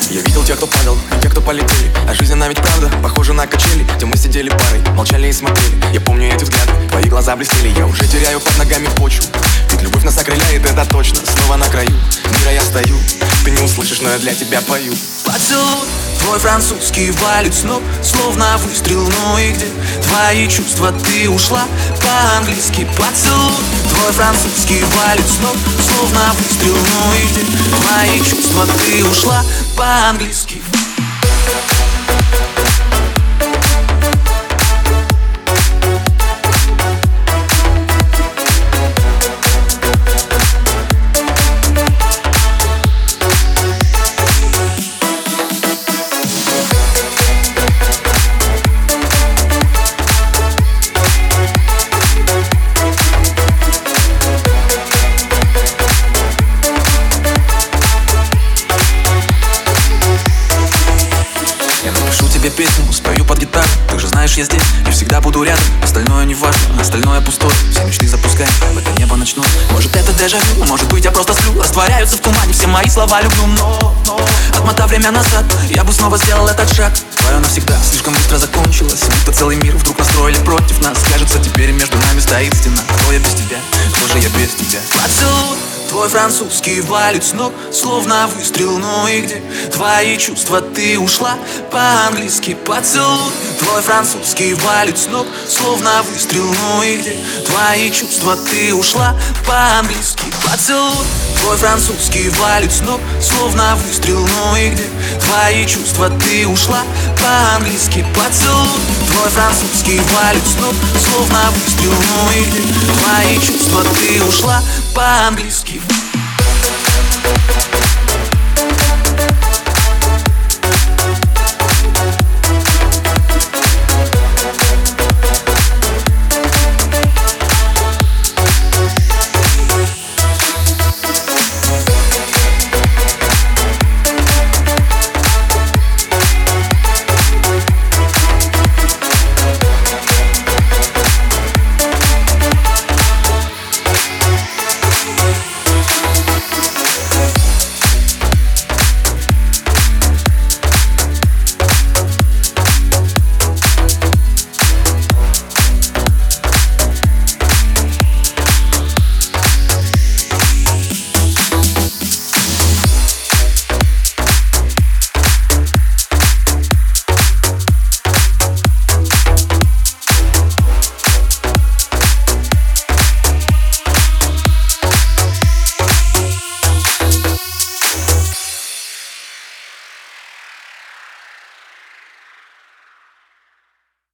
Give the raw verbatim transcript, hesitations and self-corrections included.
Я видел тех, кто падал, и тех, кто полетели. А жизнь, она ведь правда, похожа на качели, где мы сидели парой, молчали и смотрели. Я помню эти взгляды, твои глаза блестели. Я уже теряю под ногами почву, ведь любовь нас окрыляет, это точно. Снова на краю мира я стою, ты не услышишь, но я для тебя пою. Поцелуй твой французский валит с ног, словно выстрел, ну и где твои чувства, ты ушла по-английски. Поцелуй твой французский валит с ног, словно выстрел, ну и где твои чувства, ты ушла по-английски. Тебе песню спою под гитару, ты же знаешь, я здесь и всегда буду рядом. Остальное не важно, остальное пустое. Все мечты запускай в это небо ночное. Может это дежавю, может быть я просто сплю. Растворяются в тумане все мои слова люблю. Но, но отмотав время назад, я бы снова сделал этот шаг. Твое навсегда слишком быстро закончилось, будто целый мир вдруг настроили против нас. Кажется, теперь между нами стоит стена. Кто я без тебя, кто же я без тебя? Поцелуй твой французский валит с ног, словно выстрел, ну и где твои чувства, ты ушла по-английски. Поцелуй твой французский валит с ног, словно выстрел, ну и где твои чувства, ты ушла по-английски. Поцелуй твой французский валит с ног, словно выстрел, ну и где твои чувства, ты ушла по-английски. Поцелуй твой французский валит с ног, словно выстрел, ну и где твои чувства, ты ушла по-английски.